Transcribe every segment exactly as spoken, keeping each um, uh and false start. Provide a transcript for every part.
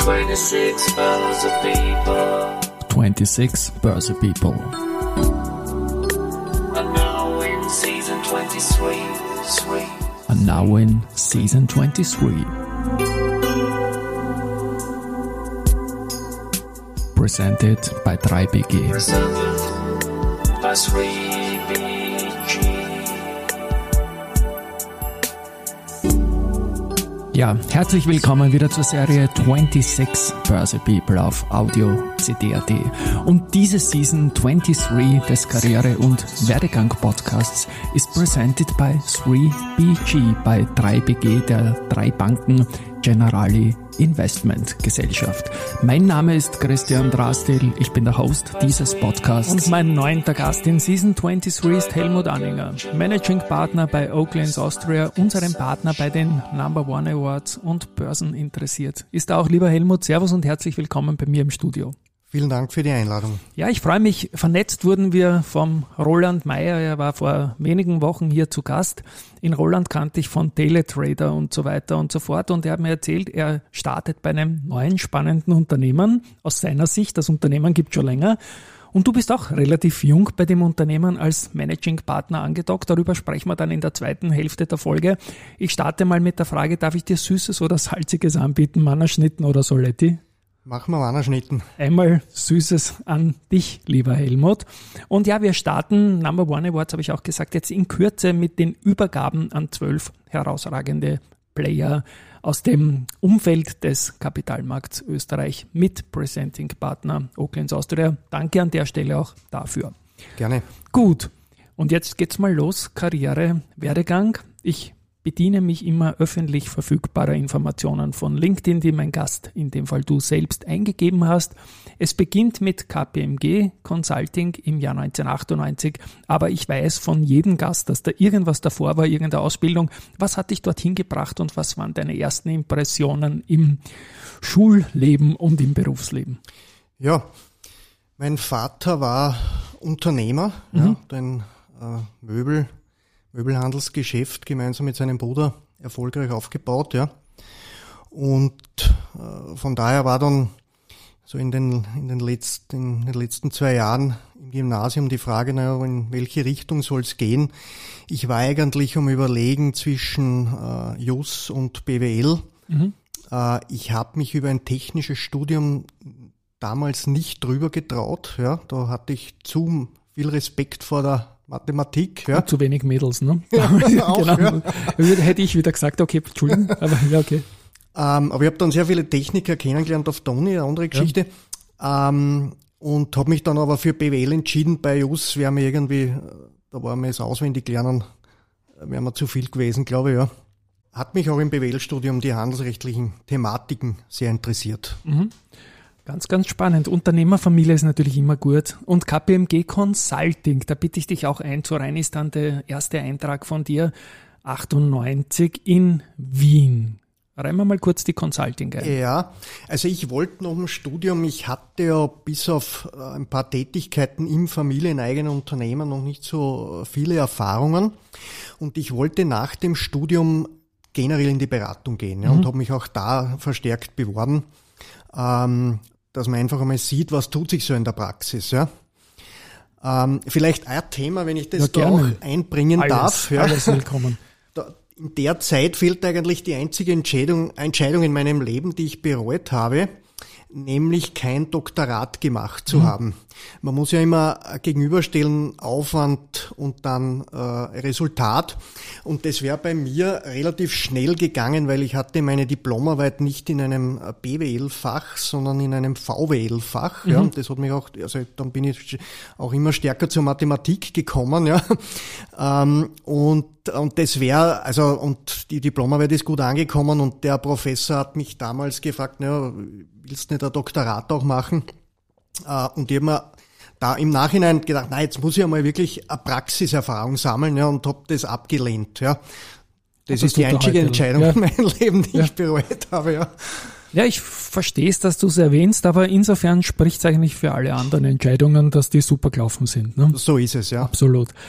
twenty-six Börse People. twenty-six Börse People. And now in season twenty-three. Three. And now in season twenty-three. Presented by three B G. Presented by three B G. Ja, herzlich willkommen wieder zur Serie twenty-six Börse People auf Audio C D punkt A T. Und diese Season twenty-three des Karriere- und Werdegang-Podcasts ist presented by three B G, bei three B G, der drei Banken Generali Investment Gesellschaft. Mein Name ist Christian Drastil, ich bin der Host dieses Podcasts. Und mein neunter Gast in Season twenty-three ist Helmut Anninger, Managing Partner bei Oaklands Austria, unserem Partner bei den Number One Awards und Börsen interessiert. Ist auch, lieber Helmut, Servus und herzlich willkommen bei mir im Studio. Vielen Dank für die Einladung. Ja, ich freue mich. Vernetzt wurden wir vom Roland Meyer. Er war vor wenigen Wochen hier zu Gast. In Roland kannte ich von Teletrader und so weiter und so fort. Und er hat mir erzählt, er startet bei einem neuen spannenden Unternehmen. Aus seiner Sicht, das Unternehmen gibt es schon länger. Und du bist auch relativ jung bei dem Unternehmen als Managing Partner angedockt. Darüber sprechen wir dann in der zweiten Hälfte der Folge. Ich starte mal mit der Frage, darf ich dir Süßes oder Salziges anbieten, Mannerschnitten oder Soletti? Machen wir Wannerschnitten. Einmal Süßes an dich, lieber Helmut. Und ja, wir starten, Number One Awards habe ich auch gesagt, jetzt in Kürze mit den Übergaben an zwölf herausragende Player aus dem Umfeld des Kapitalmarkts Österreich mit Presenting Partner Oaklands Austria. Danke an der Stelle auch dafür. Gerne. Gut, und jetzt geht's mal los. Karriere, Werdegang. Ich bediene mich immer öffentlich verfügbarer Informationen von LinkedIn, die mein Gast, in dem Fall du selbst, eingegeben hast. Es beginnt mit K P M G Consulting im Jahr neunzehnhundertachtundneunzig, aber ich weiß von jedem Gast, dass da irgendwas davor war, irgendeine Ausbildung. Was hat dich dorthin gebracht und was waren deine ersten Impressionen im Schulleben und im Berufsleben? Ja, mein Vater war Unternehmer, mhm. ja, ein äh, Möbel Möbelhandelsgeschäft gemeinsam mit seinem Bruder erfolgreich aufgebaut, ja. Und äh, von daher war dann so in den in den letzten in den letzten zwei Jahren im Gymnasium die Frage, naja, in welche Richtung soll es gehen? Ich war eigentlich am Überlegen zwischen äh, Jus und B W L. Mhm. Äh, ich habe mich über ein technisches Studium damals nicht drüber getraut, ja. Da hatte ich zu viel Respekt vor der Mathematik, ja. Und zu wenig Mädels, ne? Ja, auch, genau. Ja. Hätte ich wieder gesagt, okay, Entschuldigung, aber ja, okay. Ähm, aber ich habe dann sehr viele Techniker kennengelernt auf der Uni, eine andere Geschichte. Ja. Ähm, und habe mich dann aber für B W L entschieden. Bei Jus wäre mir irgendwie, da war mir das Auswendiglernen, wäre mir zu viel gewesen, glaube ich, ja. Hat mich auch im B W L-Studium die handelsrechtlichen Thematiken sehr interessiert. Mhm. Ganz, ganz spannend. Unternehmerfamilie ist natürlich immer gut. Und K P M G Consulting, da bitte ich dich auch einzureihen, ist dann der erste Eintrag von dir, achtundneunzig in Wien. Reihen wir mal kurz die Consulting ein. Ja, also ich wollte noch im Studium, ich hatte ja bis auf ein paar Tätigkeiten im familieneigenen Unternehmen noch nicht so viele Erfahrungen. Und ich wollte nach dem Studium generell in die Beratung gehen, ja, mhm. und habe mich auch da verstärkt beworben. Ähm, dass man einfach einmal sieht, was tut sich so in der Praxis. Ja. Ähm, vielleicht ein Thema, wenn ich das ja, da auch einbringen alles, darf. Ja. Alles willkommen. Da, in der Zeit fehlt eigentlich die einzige Entscheidung, Entscheidung in meinem Leben, die ich bereut habe, nämlich kein Doktorat gemacht zu mhm. haben. Man muss ja immer gegenüberstellen Aufwand und dann äh, Resultat. Und das wäre bei mir relativ schnell gegangen, weil ich hatte meine Diplomarbeit nicht in einem B W L-Fach, sondern in einem V W L-Fach. Mhm. Ja, und das hat mich auch, also dann bin ich auch immer stärker zur Mathematik gekommen. Ja, ähm, und und das wäre, also und die Diplomarbeit ist gut angekommen und der Professor hat mich damals gefragt, naja, willst du nicht ein Doktorat auch machen? Und ich habe mir da im Nachhinein gedacht, na, jetzt muss ich einmal wirklich eine Praxiserfahrung sammeln, ja, und habe das abgelehnt, ja. Das, das ist die einzige Entscheidung ja. in meinem Leben, die ja. ich bereut habe, ja. Ja, ich verstehe es, dass du es erwähnst, aber insofern spricht es eigentlich für alle anderen Entscheidungen, dass die super gelaufen sind. Ne? So ist es, ja. Absolut.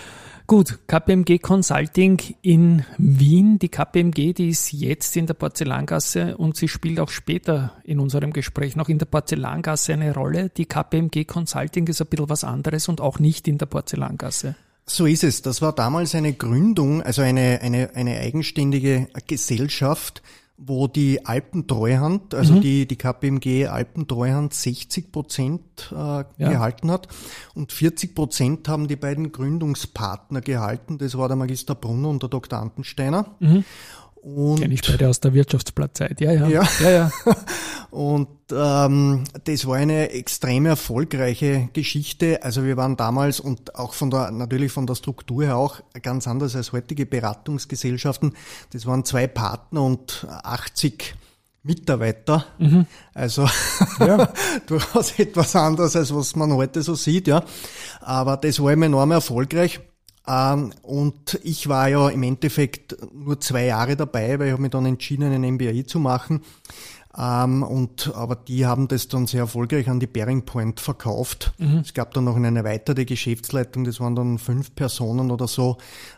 Gut, K P M G Consulting in Wien. Die K P M G, die ist jetzt in der Porzellangasse und sie spielt auch später in unserem Gespräch noch in der Porzellangasse eine Rolle. Die K P M G Consulting ist ein bisschen was anderes und auch nicht in der Porzellangasse. So ist es. Das war damals eine Gründung, also eine, eine, eine eigenständige Gesellschaft, wo die Alpentreuhand, also mhm. die, die K P M G Alpentreuhand sechzig Prozent äh, ja. gehalten hat und vierzig Prozent haben die beiden Gründungspartner gehalten. Das war der Magister Brunner und der Doktor Antensteiner. Mhm. Kenn ich beide aus der Wirtschaftsblattzeit, ja, ja. Ja, ja, ja. Und ähm, das war eine extrem erfolgreiche Geschichte. Also wir waren damals und auch von der natürlich von der Struktur her auch ganz anders als heutige Beratungsgesellschaften. Das waren zwei Partner und achtzig Mitarbeiter. Mhm. Also ja. durchaus etwas anders, als was man heute so sieht, ja. Aber das war eben enorm erfolgreich. Und ich war ja im Endeffekt nur zwei Jahre dabei, weil ich habe mich dann entschieden, einen M B A zu machen. Und, aber die haben das dann sehr erfolgreich an die Bearing Point verkauft. Mhm. Es gab dann noch eine erweiterte Geschäftsleitung, das waren dann fünf Personen oder so.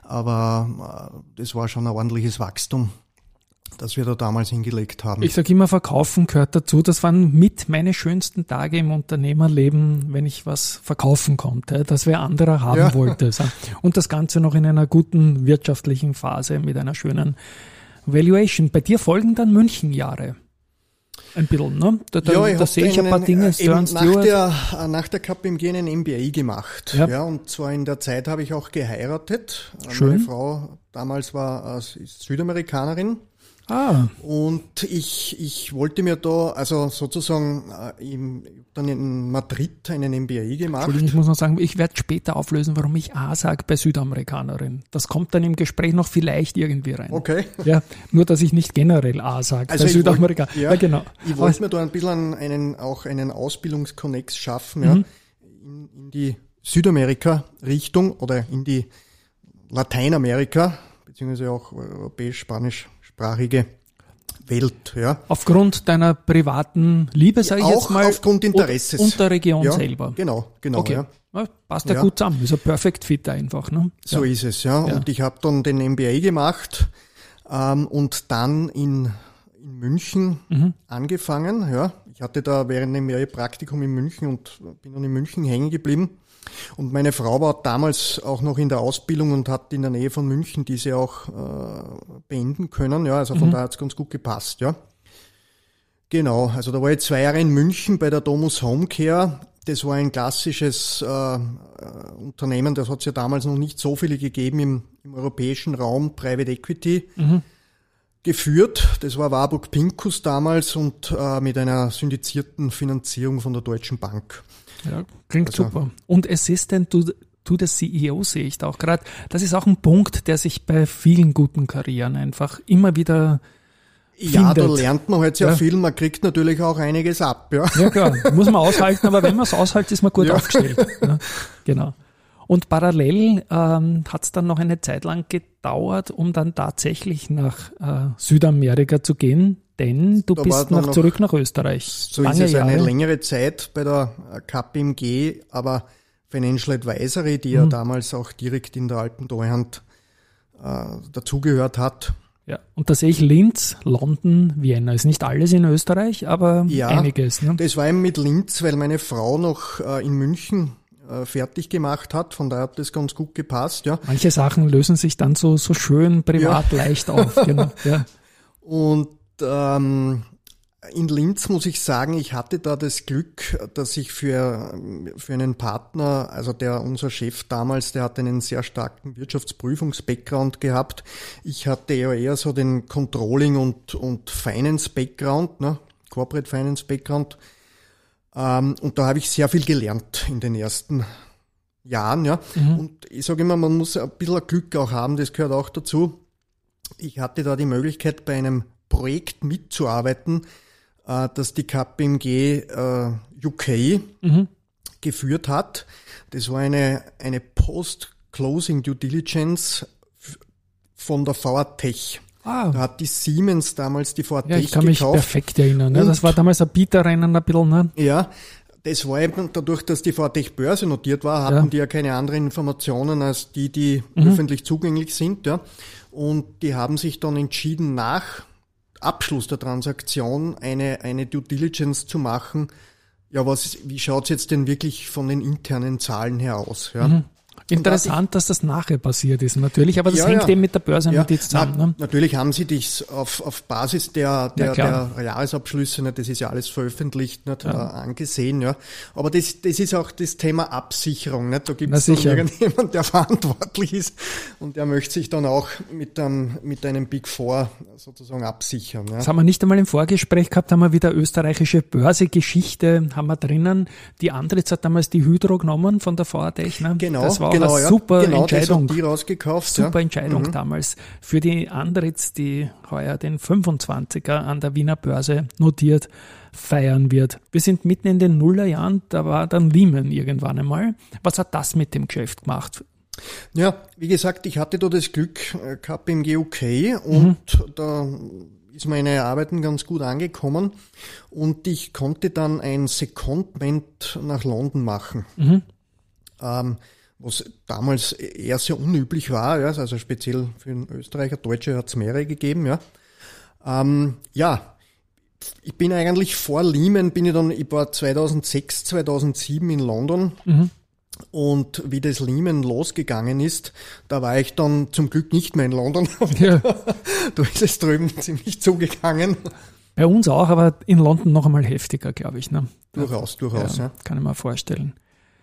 Aber das war schon ein ordentliches Wachstum, das wir da damals hingelegt haben. Ich sage immer, verkaufen gehört dazu. Das waren mit meine schönsten Tage im Unternehmerleben, wenn ich was verkaufen konnte, das wer anderer haben ja. wollte. Und das Ganze noch in einer guten wirtschaftlichen Phase mit einer schönen Valuation. Bei dir folgen dann Münchenjahre. Ein bisschen, ne? Da, da, ja, ich da sehe ich ein paar Dinge. Eben nach, der, nach der K P M G einen M B A gemacht. Ja. Ja, und zwar in der Zeit habe ich auch geheiratet. Schön. Meine Frau damals war ist Südamerikanerin. Ah. Und ich, ich wollte mir da, also sozusagen äh, im, dann in Madrid einen M B A gemacht. Entschuldigung, ich muss noch sagen, ich werde später auflösen, warum ich A sage bei Südamerikanerin. Das kommt dann im Gespräch noch vielleicht irgendwie rein. Okay. Ja, nur, dass ich nicht generell A sage also bei Südamerikaner. Ja, ja, genau. Ich wollte mir da ein bisschen einen, auch einen Ausbildungskonnex schaffen, ja, mhm. in, in die Südamerika-Richtung oder in die Lateinamerika, beziehungsweise auch europäisch-spanisch sprachige Welt, ja. Aufgrund deiner privaten Liebe, sage ich auch jetzt mal. Auch aufgrund Interesses. Und der Region ja, selber. Genau, genau. Okay. Ja. Ja, passt ja, ja gut zusammen. Ist ein Perfect Fit einfach, ne? So ja. ist es, ja. ja. Und ich habe dann den M B A gemacht ähm, und dann in, in München mhm. angefangen, ja. Ich hatte da während dem Jahr Praktikum in München und bin dann in München hängen geblieben. Und meine Frau war damals auch noch in der Ausbildung und hat in der Nähe von München diese auch äh, beenden können. Ja, also von mhm. daher hat es ganz gut gepasst. Ja, genau. Also da war ich zwei Jahre in München bei der Domus Homecare. Das war ein klassisches äh, Unternehmen, das hat es ja damals noch nicht so viele gegeben im, im europäischen Raum, Private Equity mhm. geführt. Das war Warburg Pincus damals und äh, mit einer syndizierten Finanzierung von der Deutschen Bank. Ja, klingt also super. Und Assistant to, to the C E O sehe ich da auch gerade. Das ist auch ein Punkt, der sich bei vielen guten Karrieren einfach immer wieder ja, findet. Da lernt man halt sehr ja. viel. Man kriegt natürlich auch einiges ab. Ja, ja klar, muss man aushalten, aber wenn man es aushält, ist man gut ja. aufgestellt. Ja, genau. Und parallel ähm, hat es dann noch eine Zeit lang gedauert, um dann tatsächlich nach äh, Südamerika zu gehen. Denn du da bist noch, noch zurück nach Österreich. So Lange ist es Jahre. Eine längere Zeit bei der K P M G, aber Financial Advisory, die mhm. ja damals auch direkt in der Alpentreuhand äh, dazugehört hat. Ja, und da sehe ich Linz, London, Vienna. Ist nicht alles in Österreich, aber ja, einiges. Ne? Das war eben mit Linz, weil meine Frau noch äh, in München äh, fertig gemacht hat. Von daher hat das ganz gut gepasst. Ja. Manche Sachen lösen sich dann so, so schön privat ja. leicht auf. Genau. Ja. Und ähm, in Linz muss ich sagen, ich hatte da das Glück, dass ich für, für einen Partner, also der, unser Chef damals, der hatte einen sehr starken Wirtschaftsprüfungs-Background gehabt. Ich hatte ja eher so den Controlling- und, und Finance-Background, ne? Corporate Finance-Background. Ähm, und da habe ich sehr viel gelernt in den ersten Jahren, ja. Mhm. Und ich sage immer, man muss ein bisschen Glück auch haben, das gehört auch dazu. Ich hatte da die Möglichkeit, bei einem Projekt mitzuarbeiten, äh, das die K P M G äh, U K mhm. geführt hat. Das war eine, eine Post-Closing Due Diligence f- von der V A Tech. Ah. Da hat die Siemens damals die V A Tech gekauft. Ja, ich kann mich gekauft. perfekt erinnern. Ne? Das war damals ein Bieterrennen ein bisschen. Ne? Ja, das war eben dadurch, dass die V T E C Börse notiert war, hatten ja. die ja keine anderen Informationen als die, die mhm. öffentlich zugänglich sind. Ja. Und die haben sich dann entschieden, nach Abschluss der Transaktion eine, eine Due Diligence zu machen. Ja, was, wie schaut's jetzt denn wirklich von den internen Zahlen her aus? Ja? Mhm. Interessant, dass das nachher passiert ist, natürlich, aber das ja, hängt ja. eben mit der Börsennotiz ja, zusammen. Na, ne? Natürlich haben sie das auf, auf Basis der, der, der Jahresabschlüsse, ne, das ist ja alles veröffentlicht, nicht, ja. äh, angesehen. Ja. Aber das, das ist auch das Thema Absicherung. Nicht? Da gibt es irgendjemand, der verantwortlich ist und der möchte sich dann auch mit einem, mit einem Big Four sozusagen absichern. Ja. Das haben wir nicht einmal im Vorgespräch gehabt, haben wir wieder österreichische Börsegeschichte haben wir drinnen. Die Andritz hat damals die Hydro genommen von der V A T E C. Ne? Genau. Das war Genau, eine ja. super genau, Entscheidung. Das hat die rausgekauft. Super ja. Entscheidung mhm. damals für die Andritz, die heuer den fünfundzwanziger an der Wiener Börse notiert feiern wird. Wir sind mitten in den Nullerjahren, da war dann Lehman irgendwann einmal. Was hat das mit dem Geschäft gemacht? Ja, wie gesagt, ich hatte da das Glück gehabt im G U K und mhm. da ist meine Arbeiten ganz gut angekommen und ich konnte dann ein Secondment nach London machen. Mhm. Ähm, was damals eher sehr unüblich war, ja, also speziell für den Österreicher, Deutsche hat es mehrere gegeben, ja. Ähm, ja, ich bin eigentlich vor Lehman, bin ich dann, ich war zweitausendsechs, zweitausendsieben in London mhm. und wie das Lehman losgegangen ist, da war ich dann zum Glück nicht mehr in London. Ja. Da ist es drüben ziemlich zugegangen. Bei uns auch, aber in London noch einmal heftiger, glaube ich. Ne? Durchaus, durchaus. Ja, ja. Kann ich mir vorstellen.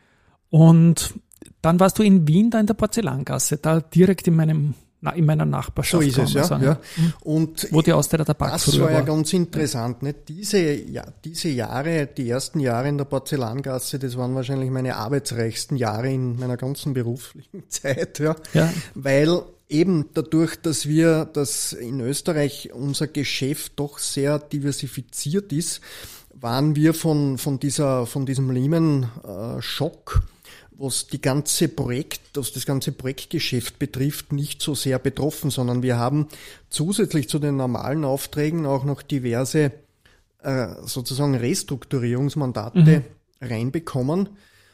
Und dann warst du in Wien, da in der Porzellangasse, da direkt in meinem in meiner Nachbarschaft. So ist es, ja. Sagen, ja. Und wo die Austria Tabak das war ja ganz interessant. Nicht? Diese, ja, diese Jahre, die ersten Jahre in der Porzellangasse, das waren wahrscheinlich meine arbeitsreichsten Jahre in meiner ganzen beruflichen Zeit, ja. ja. Weil eben dadurch, dass wir, dass in Österreich unser Geschäft doch sehr diversifiziert ist, waren wir von, von dieser, von diesem Lehman-Schock, was die ganze Projekt, was das ganze Projektgeschäft betrifft, nicht so sehr betroffen, sondern wir haben zusätzlich zu den normalen Aufträgen auch noch diverse äh, sozusagen Restrukturierungsmandate mhm. reinbekommen.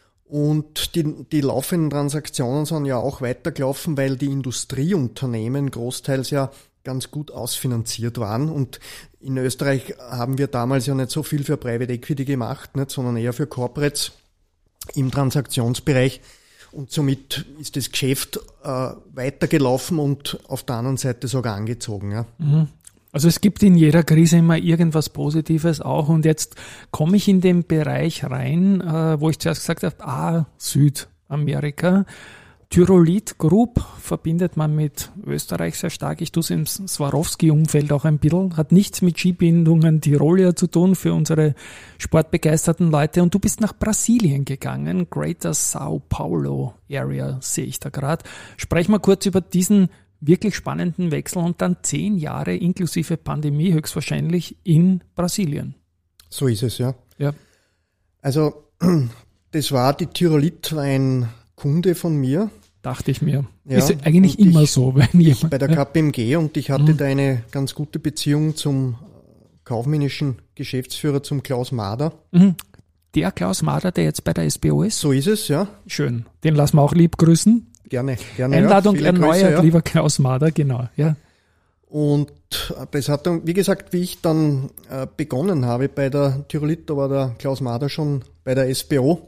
Und die, die laufenden Transaktionen sind ja auch weitergelaufen, weil die Industrieunternehmen großteils ja ganz gut ausfinanziert waren. Und in Österreich haben wir damals ja nicht so viel für Private Equity gemacht, nicht, sondern eher für Corporates im Transaktionsbereich. Und somit ist das Geschäft äh, weitergelaufen und auf der anderen Seite sogar angezogen. Ja. Also es gibt in jeder Krise immer irgendwas Positives auch. Und jetzt komme ich in den Bereich rein, äh, wo ich zuerst gesagt habe, ah, Südamerika. Tyrolit Group verbindet man mit Österreich sehr stark. Ich tue es im Swarovski-Umfeld auch ein bisschen. Hat nichts mit Skibindungen Tirolia zu tun für unsere sportbegeisterten Leute. Und du bist nach Brasilien gegangen. Greater Sao Paulo Area sehe ich da gerade. Sprechen wir kurz über diesen wirklich spannenden Wechsel und dann zehn Jahre inklusive Pandemie höchstwahrscheinlich in Brasilien. So ist es, ja. Ja. Also das war, die Tyrolit war ein Kunde von mir. Dachte ich mir. Ja, ist eigentlich immer ich, so. Wenn ich jemand, bei der ja. K P M G und ich hatte mhm. da eine ganz gute Beziehung zum kaufmännischen Geschäftsführer, zum Klaus Mader. Mhm. Der Klaus Mader, der jetzt bei der S B O ist? So ist es, ja. Schön. Den lassen wir auch lieb grüßen. Gerne, gerne. Einladung ja. erneuert, Grüße, ja. lieber Klaus Mader, genau. Ja. Und das hat dann, wie gesagt, wie ich dann äh, begonnen habe bei der Tyrolit, da war der Klaus Mader schon bei der S B O.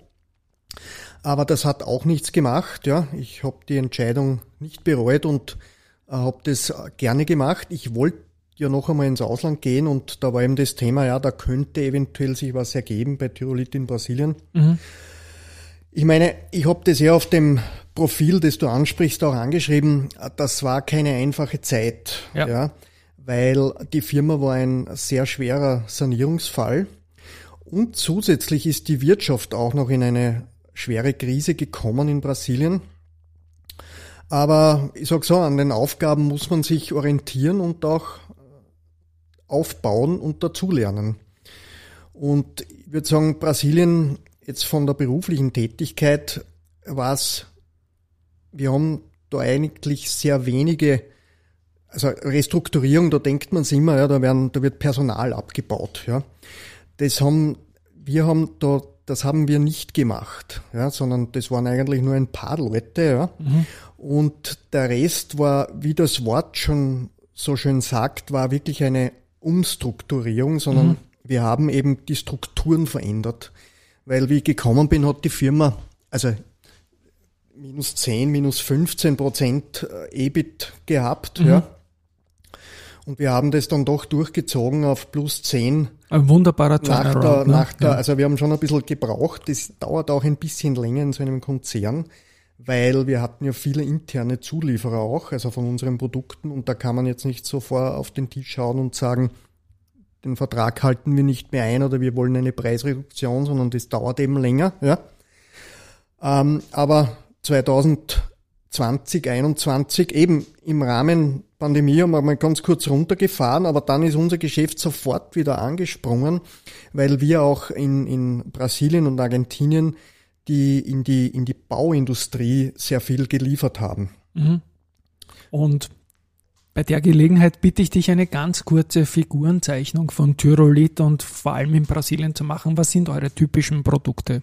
Aber das hat auch nichts gemacht. Ja, ich habe die Entscheidung nicht bereut und äh, habe das gerne gemacht. Ich wollte ja noch einmal ins Ausland gehen und da war eben das Thema, ja, da könnte eventuell sich was ergeben bei Tyrolit in Brasilien. Mhm. Ich meine, ich habe das ja auf dem Profil, das du ansprichst, auch angeschrieben. Das war keine einfache Zeit, ja. ja, weil die Firma war ein sehr schwerer Sanierungsfall und zusätzlich ist die Wirtschaft auch noch in eine schwere Krise gekommen in Brasilien. Aber ich sag so, an den Aufgaben muss man sich orientieren und auch aufbauen und dazulernen. Und ich würde sagen, Brasilien jetzt von der beruflichen Tätigkeit war es, wir haben da eigentlich sehr wenige, also Restrukturierung, da denkt man sich immer, ja, da werden, da wird Personal abgebaut, ja. Das haben, wir haben da das haben wir nicht gemacht, ja, sondern das waren eigentlich nur ein paar Leute, ja. Mhm. Und der Rest war, wie das Wort schon so schön sagt, war wirklich eine Umstrukturierung, sondern mhm. wir haben eben die Strukturen verändert. Weil wie ich gekommen bin, hat die Firma, also minus zehn, minus fünfzehn Prozent E B I T gehabt, mhm. ja. Und wir haben das dann doch durchgezogen auf plus zehn. Ein wunderbarer nach der, ne? nach der, ja. Also wir haben schon ein bisschen gebraucht. Das dauert auch ein bisschen länger in so einem Konzern, weil wir hatten ja viele interne Zulieferer auch, also von unseren Produkten. Und da kann man jetzt nicht so vor auf den Tisch schauen und sagen, den Vertrag halten wir nicht mehr ein oder wir wollen eine Preisreduktion, sondern das dauert eben länger. Ja. Ähm, aber zwanzig zwanzig, einundzwanzig eben im Rahmen Pandemie haben wir mal ganz kurz runtergefahren, aber dann ist unser Geschäft sofort wieder angesprungen, weil wir auch in, in Brasilien und Argentinien die in die in die Bauindustrie sehr viel geliefert haben. Mhm. Und bei der Gelegenheit bitte ich dich, eine ganz kurze Figurenzeichnung von Tyrolit und vor allem in Brasilien zu machen. Was sind eure typischen Produkte?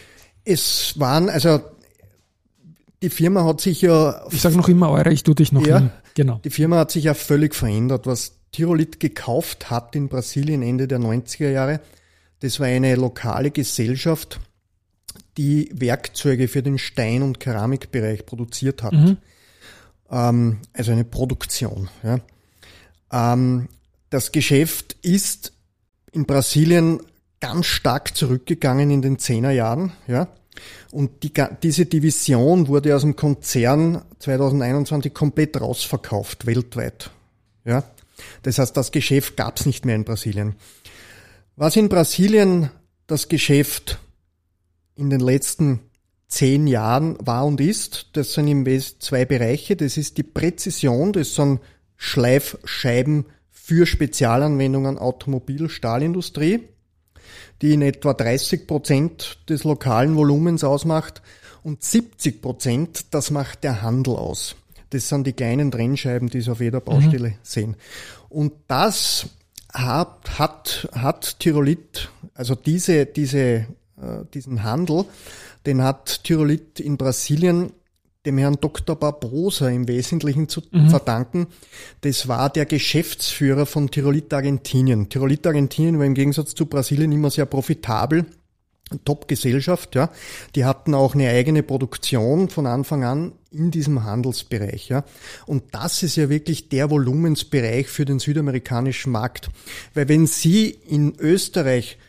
Es waren, also die Firma hat sich ja... Ich sage noch immer eure, ich tue dich noch ja, immer. Genau. Die Firma hat sich ja völlig verändert. Was Tyrolit gekauft hat in Brasilien Ende der neunziger Jahre, das war eine lokale Gesellschaft, die Werkzeuge für den Stein- und Keramikbereich produziert hat. Mhm. Ähm, also eine Produktion. Ja. Ähm, das Geschäft ist in Brasilien ganz stark zurückgegangen in den zehner Jahren, ja. Und die, diese Division wurde aus dem Konzern zwanzig einundzwanzig komplett rausverkauft, weltweit. Ja? Das heißt, das Geschäft gab es nicht mehr in Brasilien. Was in Brasilien das Geschäft in den letzten zehn Jahren war und ist, das sind im Wesentlichen zwei Bereiche. Das ist die Präzision, das sind Schleifscheiben für Spezialanwendungen Automobil-, Stahlindustrie, die in etwa dreißig Prozent des lokalen Volumens ausmacht und siebzig Prozent, das macht der Handel aus. Das sind die kleinen Trennscheiben, die Sie auf jeder Baustelle mhm. sehen. Und das hat, hat, hat Tyrolit, also diese, diese, äh, diesen Handel, den hat Tyrolit in Brasilien dem Herrn Doktor Barbosa im Wesentlichen zu mhm. verdanken. Das war der Geschäftsführer von Tyrolit Argentinien. Tyrolit Argentinien war im Gegensatz zu Brasilien immer sehr profitabel. Top-Gesellschaft, ja. Die hatten auch eine eigene Produktion von Anfang an in diesem Handelsbereich, ja. Und das ist ja wirklich der Volumensbereich für den südamerikanischen Markt. Weil wenn Sie in Österreich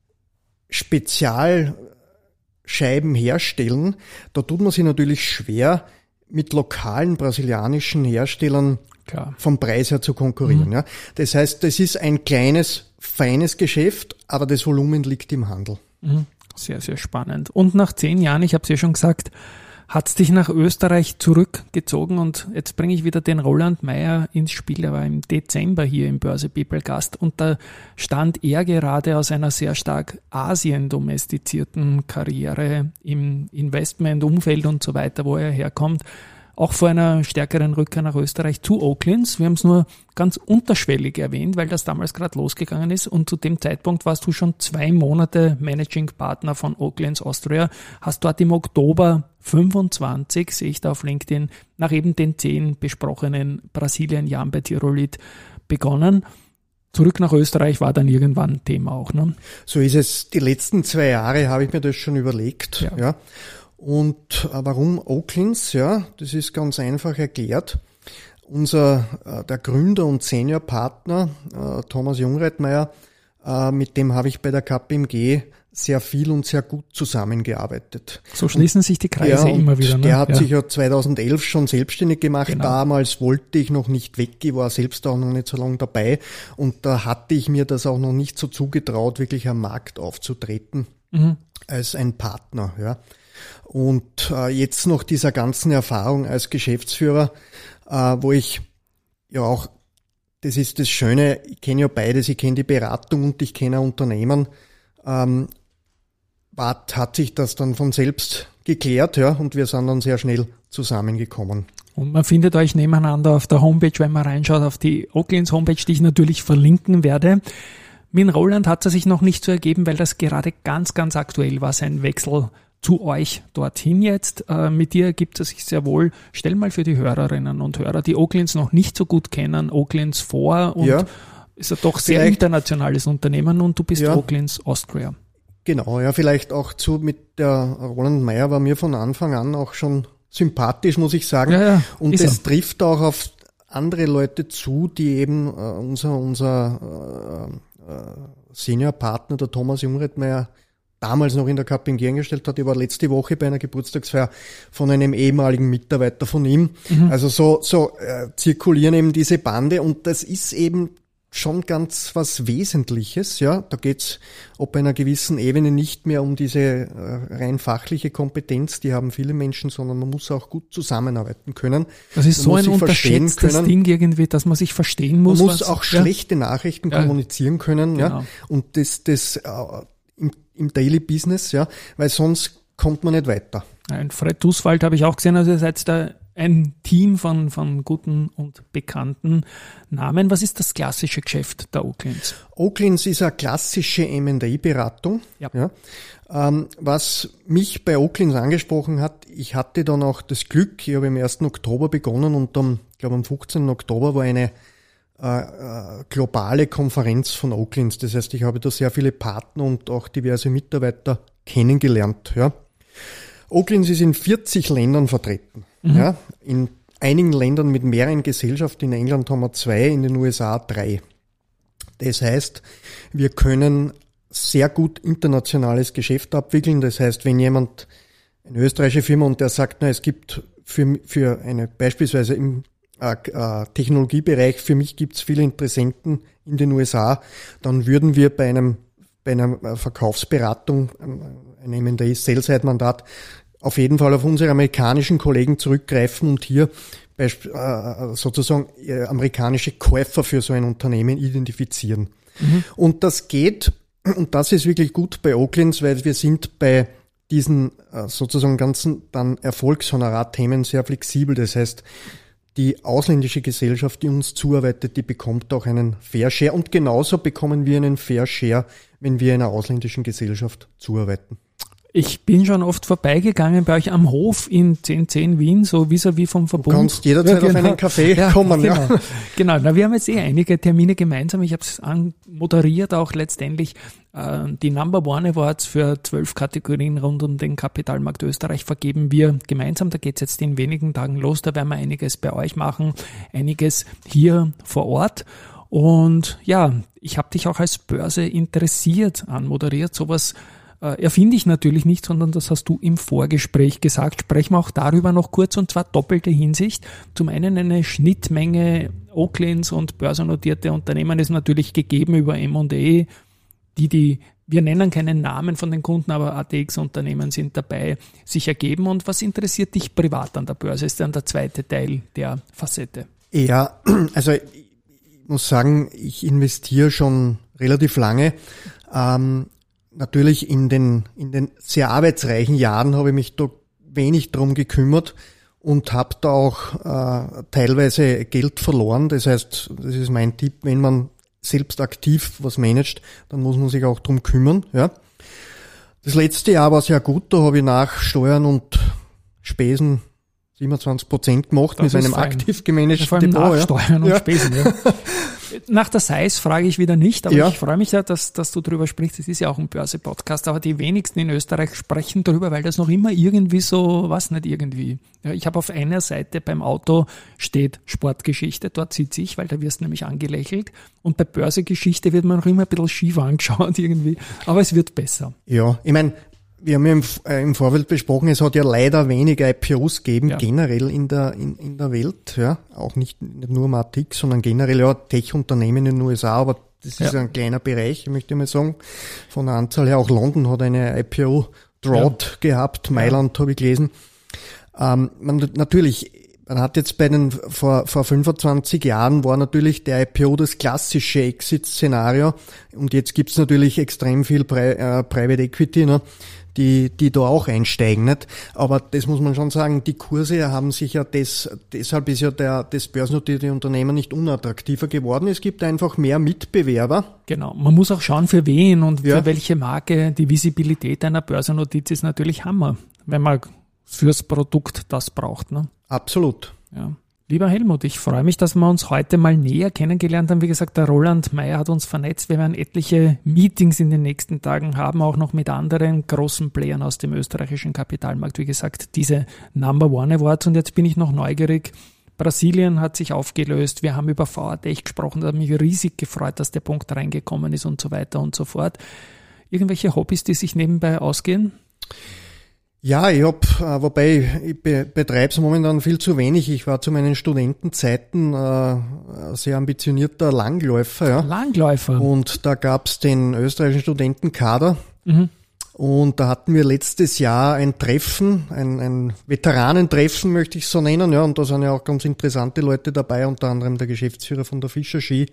Spezial Scheiben herstellen, da tut man sich natürlich schwer, mit lokalen brasilianischen Herstellern Klar. vom Preis her zu konkurrieren. Mhm. Ja. Das heißt, das ist ein kleines, feines Geschäft, aber das Volumen liegt im Handel. Mhm. Sehr, sehr spannend. Und nach zehn Jahren, ich habe es ja schon gesagt, hat es dich nach Österreich zurückgezogen und jetzt bringe ich wieder den Roland Meyer ins Spiel. Er war im Dezember hier im Börse People Gast und da stand er gerade aus einer sehr stark Asien-domestizierten Karriere im Investmentumfeld und so weiter, wo er herkommt, auch vor einer stärkeren Rückkehr nach Österreich zu Oaklins. Wir haben es nur ganz unterschwellig erwähnt, weil das damals gerade losgegangen ist und zu dem Zeitpunkt warst du schon zwei Monate Managing Partner von Oaklins Austria, hast dort im Oktober fünfundzwanzig, sehe ich da auf LinkedIn, nach eben den zehn besprochenen Brasilien-Jahren bei Tyrolit begonnen. Zurück nach Österreich war dann irgendwann Thema auch, ne? So ist es. Die letzten zwei Jahre habe ich mir das schon überlegt, ja. ja. Und äh, warum Oaklins? Ja, das ist ganz einfach erklärt. Unser, äh, der Gründer und Seniorpartner, äh, Thomas Jungreitmeier, äh, mit dem habe ich bei der K P M G sehr viel und sehr gut zusammengearbeitet. So schließen und, sich die Kreise ja, immer wieder. Ne? Der hat ja. sich ja zweitausendelf schon selbstständig gemacht. Genau. Damals wollte ich noch nicht weg, ich war selbst auch noch nicht so lange dabei. Und da hatte ich mir das auch noch nicht so zugetraut, wirklich am Markt aufzutreten mhm. als ein Partner. Ja. Und äh, jetzt noch dieser ganzen Erfahrung als Geschäftsführer, äh, wo ich ja auch, das ist das Schöne, ich kenne ja beides, ich kenne die Beratung und ich kenne Unternehmen, ähm, war, hat sich das dann von selbst geklärt, ja, und wir sind dann sehr schnell zusammengekommen. Und man findet euch nebeneinander auf der Homepage, wenn man reinschaut, auf die Oaklins Homepage, die ich natürlich verlinken werde. Mit Roland hat es sich noch nicht so ergeben, weil das gerade ganz, ganz aktuell war, sein Wechsel zu euch dorthin jetzt. Äh, mit dir ergibt es sich sehr wohl. Stell mal für die Hörerinnen und Hörer, die Oaklins noch nicht so gut kennen, Oaklins vor und ja. ist ja doch sehr Vielleicht, internationales Unternehmen und du bist ja. Oaklins Austria. Genau, ja, vielleicht auch zu mit der Roland Meyer war mir von Anfang an auch schon sympathisch, muss ich sagen. Ja, ja, und ist es er. trifft auch auf andere Leute zu, die eben äh, unser, unser äh, äh, Seniorpartner, der Thomas Jungredmeier, damals noch in der K P M G eingestellt hat. Ich war letzte Woche bei einer Geburtstagsfeier von einem ehemaligen Mitarbeiter von ihm. Mhm. Also so, so äh, zirkulieren eben diese Bande und das ist eben schon ganz was Wesentliches, ja. Da geht's ob bei einer gewissen Ebene nicht mehr um diese äh, rein fachliche Kompetenz, die haben viele Menschen, sondern man muss auch gut zusammenarbeiten können. Das ist man so ein unterschätztes Ding irgendwie, dass man sich verstehen muss. Man muss was, auch ja. schlechte Nachrichten ja. kommunizieren können, genau. ja. Und das, das äh, im, im Daily Business, ja, weil sonst kommt man nicht weiter. Ein Fred Duswald habe ich auch gesehen, also ihr seid da ein Team von, von guten und bekannten Namen. Was ist das klassische Geschäft der Oaklins? Oaklins ist eine klassische M and A-Beratung. Ja. Ja. Ähm, was mich bei Oaklins angesprochen hat, ich hatte dann auch das Glück, ich habe am ersten Oktober begonnen und am, ich glaube am fünfzehnten Oktober war eine äh, äh, globale Konferenz von Oaklins. Das heißt, ich habe da sehr viele Partner und auch diverse Mitarbeiter kennengelernt. Ja. Oaklins ist in vierzig Ländern vertreten. Mhm. Ja, in einigen Ländern mit mehreren Gesellschaften. In England haben wir zwei, in den U S A drei. Das heißt, wir können sehr gut internationales Geschäft abwickeln. Das heißt, wenn jemand, eine österreichische Firma, und der sagt, na, es gibt für, für eine, beispielsweise im äh, äh, Technologiebereich, für mich gibt es viele Interessenten in den U S A, dann würden wir bei einem, bei einer Verkaufsberatung, ein M and A-Sell-Side-Mandat, auf jeden Fall auf unsere amerikanischen Kollegen zurückgreifen und hier sozusagen amerikanische Käufer für so ein Unternehmen identifizieren. Mhm. Und das geht, und das ist wirklich gut bei Oaklins, weil wir sind bei diesen sozusagen ganzen dann Erfolgshonorarthemen sehr flexibel. Das heißt, die ausländische Gesellschaft, die uns zuarbeitet, die bekommt auch einen Fair Share und genauso bekommen wir einen Fair Share, wenn wir einer ausländischen Gesellschaft zuarbeiten. Ich bin schon oft vorbeigegangen bei euch am Hof in zehn zehn Wien, so vis-à-vis vom Verbund. Du kannst jederzeit ja, genau. auf einen Kaffee ja, kommen. Genau. Ja. genau, na, wir haben jetzt eh einige Termine gemeinsam. Ich habe es moderiert auch letztendlich äh, die Number One Awards für zwölf Kategorien rund um den Kapitalmarkt Österreich vergeben wir gemeinsam. Da geht's jetzt in wenigen Tagen los. Da werden wir einiges bei euch machen, einiges hier vor Ort. Und ja, ich habe dich auch als Börse interessiert anmoderiert. Sowas erfinde ich natürlich nicht, sondern das hast du im Vorgespräch gesagt. Sprechen wir auch darüber noch kurz, und zwar doppelte Hinsicht. Zum einen eine Schnittmenge Oaklins und börsennotierte Unternehmen ist natürlich gegeben über M und A, die die, wir nennen keinen Namen von den Kunden, aber A T X-Unternehmen sind dabei, sich ergeben. Und was interessiert dich privat an der Börse, ist dann der zweite Teil der Facette. Ja, also ich muss sagen, ich investiere schon relativ lange. Ähm, Natürlich in den in den sehr arbeitsreichen Jahren habe ich mich da wenig drum gekümmert und habe da auch äh, teilweise Geld verloren. Das heißt, das ist mein Tipp, wenn man selbst aktiv was managt, dann muss man sich auch drum kümmern. Ja. Das letzte Jahr war sehr gut, da habe ich nach Steuern und Spesen siebenundzwanzig Prozent gemacht das mit meinem fein. aktiv gemanagten Vor allem Depot. Nach Steuern und ja. Spesen. Ja. Nach der Size frage ich wieder nicht, aber ja. ich freue mich ja, dass, dass du drüber sprichst. Es ist ja auch ein Börse-Podcast, aber die wenigsten in Österreich sprechen darüber, weil das noch immer irgendwie so, was nicht irgendwie. Ja, ich habe auf einer Seite beim Auto steht Sportgeschichte, dort sitze ich, weil da wirst du nämlich angelächelt. Und bei Börsegeschichte wird man noch immer ein bisschen schief angeschaut irgendwie, aber es wird besser. Ja, ich meine, wir haben ja im, äh, im Vorfeld besprochen, es hat ja leider weniger I P Os gegeben, ja. generell in der, in, in der Welt, ja. Auch nicht, nicht nur am A T X, sondern generell ja Tech-Unternehmen in den U S A, aber das ist ja. ein kleiner Bereich, möchte ich mal sagen. Von der Anzahl her, auch London hat eine I P O-Drought ja. gehabt, Mailand ja. habe ich gelesen. Ähm, man, natürlich, man hat jetzt bei den, vor, vor fünfundzwanzig Jahren war natürlich der I P O das klassische Exit-Szenario und jetzt gibt's natürlich extrem viel Pri- äh, Private Equity, ne, die, die da auch einsteigen, nicht? Aber das muss man schon sagen, die Kurse haben sich ja des, deshalb ist ja der, das börsennotierte Unternehmen nicht unattraktiver geworden. Es gibt einfach mehr Mitbewerber. Genau. Man muss auch schauen, für wen und Ja. für welche Marke. Die Visibilität einer Börsennotiz ist natürlich Hammer, wenn man fürs Produkt das braucht, ne? Absolut. Ja. Lieber Helmut, ich freue mich, dass wir uns heute mal näher kennengelernt haben. Wie gesagt, der Roland Mayr hat uns vernetzt. Wir werden etliche Meetings in den nächsten Tagen haben, auch noch mit anderen großen Playern aus dem österreichischen Kapitalmarkt. Wie gesagt, diese Number One Awards. Und jetzt bin ich noch neugierig. Brasilien hat sich aufgelöst. Wir haben über V A Tech gesprochen. Da hat mich riesig gefreut, dass der Punkt reingekommen ist und so weiter und so fort. Irgendwelche Hobbys, die sich nebenbei ausgehen? Ja, ich hab, äh, wobei ich be, betreibe es momentan viel zu wenig. Ich war zu meinen Studentenzeiten äh, ein sehr ambitionierter Langläufer. Ja. Langläufer. Und da gab's den österreichischen Studentenkader. Mhm. Und da hatten wir letztes Jahr ein Treffen, ein, ein Veteranentreffen möchte ich so nennen. Ja, und da sind ja auch ganz interessante Leute dabei, unter anderem der Geschäftsführer von der Fischer Ski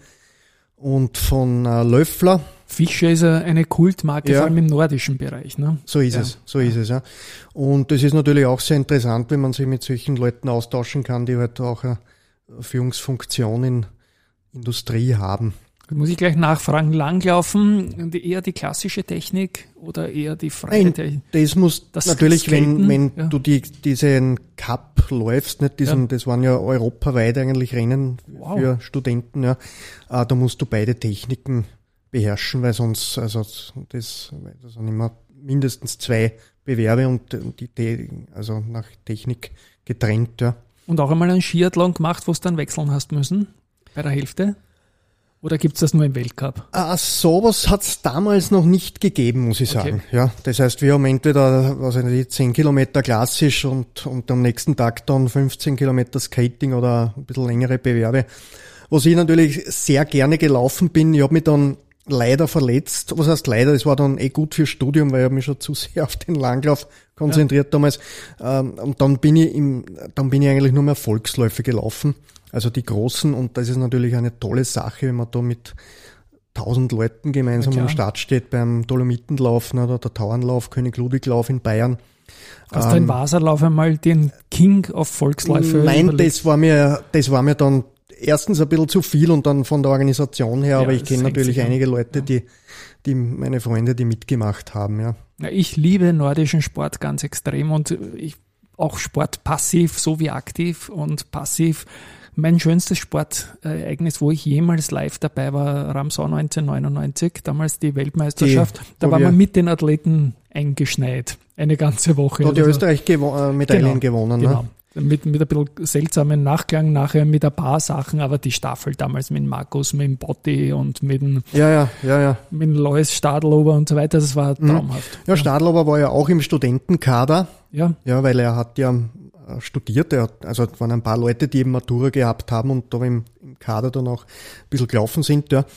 und von äh, Löffler. Fischer ist eine Kultmarke, Ja. vor allem im nordischen Bereich, ne? So ist Ja. es, so ist es, ja. Und das ist natürlich auch sehr interessant, wenn man sich mit solchen Leuten austauschen kann, die halt auch eine Führungsfunktion in Industrie haben. Muss ich gleich nachfragen, Langlaufen, die- eher die klassische Technik oder eher die freie Nein, Technik? das muss Das natürlich, Skaten, wenn, wenn ja. du die, diesen Cup läufst, nicht diesen, Ja. das waren ja europaweit eigentlich Rennen Wow. für Studenten, ja, äh, da musst du beide Techniken beherrschen, weil sonst, also das, das sind immer mindestens zwei Bewerbe und die, die also nach Technik getrennt, ja. Und auch einmal einen Skiathlon gemacht, wo du dann wechseln hast müssen bei der Hälfte? Oder gibt's das nur im Weltcup? Ah, sowas hat's damals noch nicht gegeben, muss ich Okay. sagen. Ja, das heißt, wir haben entweder, was weiß ich, zehn Kilometer klassisch und, und am nächsten Tag dann fünfzehn Kilometer Skating oder ein bisschen längere Bewerbe. Was ich natürlich sehr gerne gelaufen bin, ich habe mich dann leider verletzt. Was heißt leider? Das war dann eh gut fürs Studium, weil ich hab mich schon zu sehr auf den Langlauf konzentriert ja. damals. Ähm, und dann bin ich im, dann bin ich eigentlich nur mehr Volksläufe gelaufen. Also die großen, und das ist natürlich eine tolle Sache, wenn man da mit tausend Leuten gemeinsam Ja, am klar. Start steht beim Dolomitenlauf oder der Tauernlauf, König Ludwiglauf in Bayern. Hast du in Wasserlauf einmal den King of Volksläufe Nein, überlebt? das war mir, das war mir dann erstens ein bisschen zu viel und dann von der Organisation her, Ja, aber ich das kenne hängt natürlich sich an. einige Leute, Ja. die, die, meine Freunde, die mitgemacht haben, ja. Ja, ich liebe nordischen Sport ganz extrem und ich auch Sport passiv sowie aktiv und passiv. Mein schönstes Sportereignis, wo ich jemals live dabei war, Ramsau neunzehnhundertneunundneunzig, damals die Weltmeisterschaft. Die, da wo war wir- man mit den Athleten eingeschneit. Eine ganze Woche. Da hat ja oder so. Österreich gewo- äh, Medaillen gewonnen, Genau. ne? Mit, mit ein bisschen seltsamen Nachklang, nachher mit ein paar Sachen, aber die Staffel damals mit dem Markus, mit dem Botti und mit dem, Ja, ja, ja, ja. mit dem Lois Stadlober und so weiter, das war traumhaft. Ja, Stadlober war ja auch im Studentenkader, Ja, ja, weil er hat ja äh, studiert, er hat, also es waren ein paar Leute, die eben Matura gehabt haben und da im, im Kader dann auch ein bisschen gelaufen sind, ja.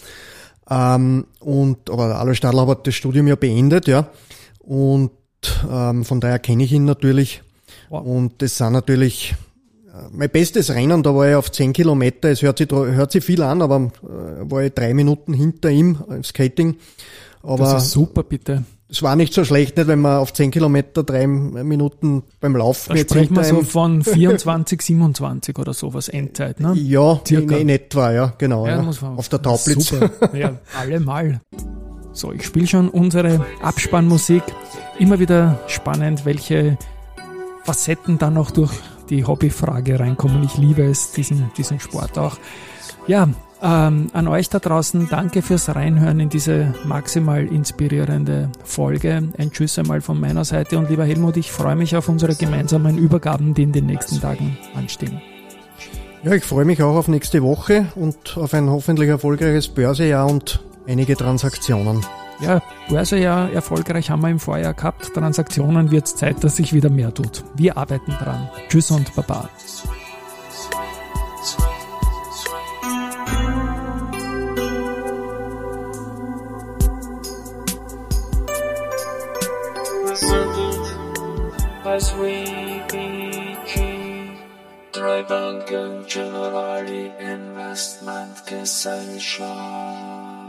Ähm, und, aber Alois Stadlober hat das Studium ja beendet, ja. Und ähm, von daher kenne ich ihn natürlich. Wow. Und das sind natürlich äh, mein bestes Rennen, da war ich auf zehn Kilometer, es hört sich, dra- hört sich viel an, aber äh, war ich drei Minuten hinter ihm im Skating. Aber das ist super, bitte. es war nicht so schlecht, nicht, wenn man auf zehn Kilometer drei Minuten beim Laufen Da jetzt sprechen wir hinter so einem- von vierundzwanzig, siebenundzwanzig oder sowas, Endzeit, ne? Ja, Circa. in, in etwa, ja, genau. Ja, Ja, muss man- auf der Taublitz. Super. Ja, allemal. So, ich spiele schon unsere Abspannmusik. Immer wieder spannend, welche Facetten dann noch durch die Hobbyfrage reinkommen. Ich liebe es, diesen, diesen Sport auch. Ja, ähm, an euch da draußen, danke fürs Reinhören in diese maximal inspirierende Folge. Ein Tschüss einmal von meiner Seite und lieber Helmut, ich freue mich auf unsere gemeinsamen Übergaben, die in den nächsten Tagen anstehen. Ja, ich freue mich auch auf nächste Woche und auf ein hoffentlich erfolgreiches Börsejahr und einige Transaktionen. Ja, Börse ja erfolgreich haben wir im Vorjahr gehabt. Transaktionen wird es Zeit, dass sich wieder mehr tut. Wir arbeiten dran. Tschüss und Baba. As we begin. Treubanken Generali Investmentgesellschaft.